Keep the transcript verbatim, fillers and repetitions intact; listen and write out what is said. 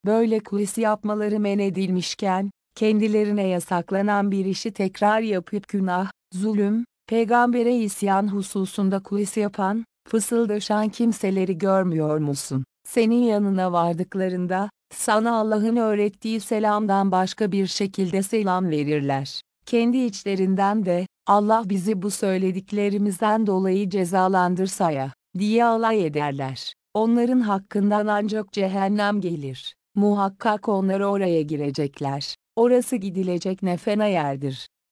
böyle kulis yapmaları men edilmişken, kendilerine yasaklanan bir işi tekrar yapıp günah, zulüm, peygambere isyan hususunda kulis yapan, fısıldaşan kimseleri görmüyor musun? Senin yanına vardıklarında, sana Allah'ın öğrettiği selamdan başka bir şekilde selam verirler. Kendi içlerinden de, Allah bizi bu söylediklerimizden dolayı cezalandırsa ya, diye alay ederler. Onların hakkından ancak cehennem gelir. Muhakkak onlar oraya girecekler. Orası gidilecek ne fena yerdir.